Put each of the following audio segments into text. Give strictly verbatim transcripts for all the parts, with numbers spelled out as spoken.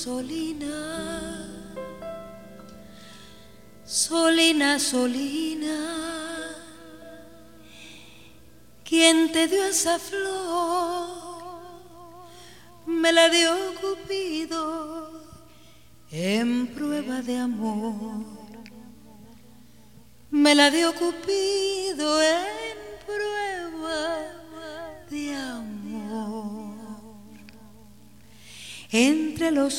Solina, Solina, Solina, ¿quién te dio esa flor? Me la dio Cupido en prueba de amor. Me la dio Cupido en prueba de amor. Entre los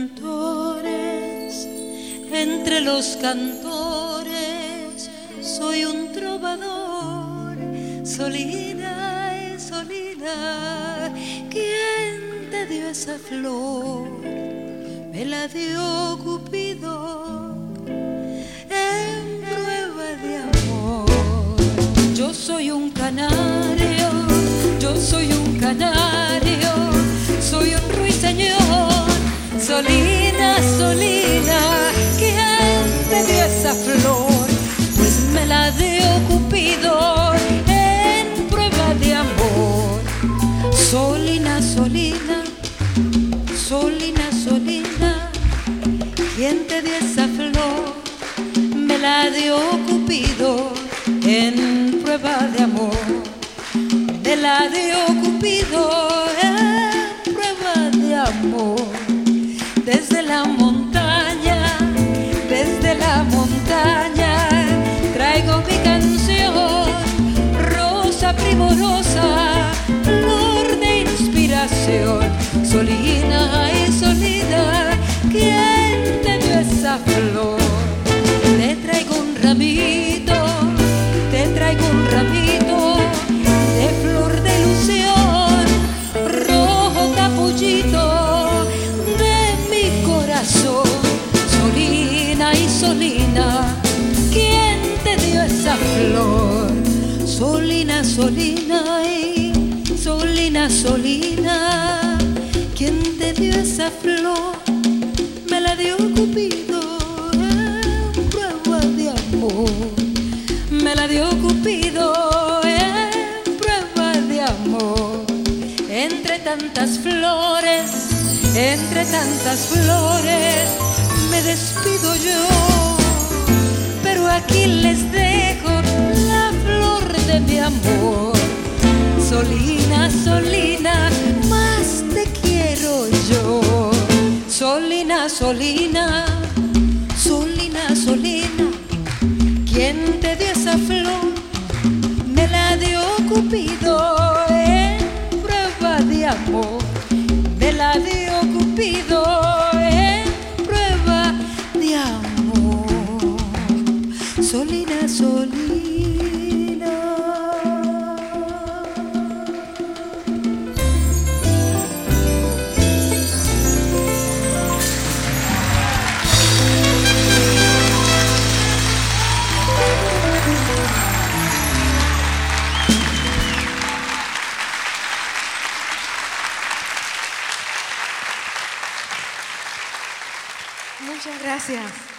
cantores, entre los cantores, soy un trovador. Solina, Solina, ¿quién te dio esa flor? Me la dio Cupido en prueba de amor. Yo soy un canario, yo soy un canario, soy un ruiseñor. Solina, Solina, ¿quién te dio esa flor? Pues me la dio Cupido en prueba de amor. Solina, Solina, Solina, Solina, ¿quién te dio esa flor? Me la dio Cupido en prueba de amor. Me la dio Cupido en prueba de amor. Desde la montaña, desde la montaña, traigo mi canción, rosa primorosa, flor de inspiración. Solina, ay Solina, ¿quién te dio esa flor? Te traigo un ramito, te traigo un ramito de flor de ilusión, rojo capullito de mi corazón. Solina y Solina, ¿quién te dio esa flor? Solina, Solina y Solina, Solina, ¿quién te dio esa flor? Me la dio Cupido en prueba de amor. Me la dio Cupido en prueba de amor. Entre tantas flores, entre tantas flores, me despido yo, pero aquí les dejo la flor de mi amor. Solina, Solina, más te quiero yo. Solina, Solina, Solina, Solina, ¿quién te dio esa flor? Me la dio Cupido en prueba de amor. Me la dio Cupido en prueba de amor. Solina, Solina. Muchas gracias.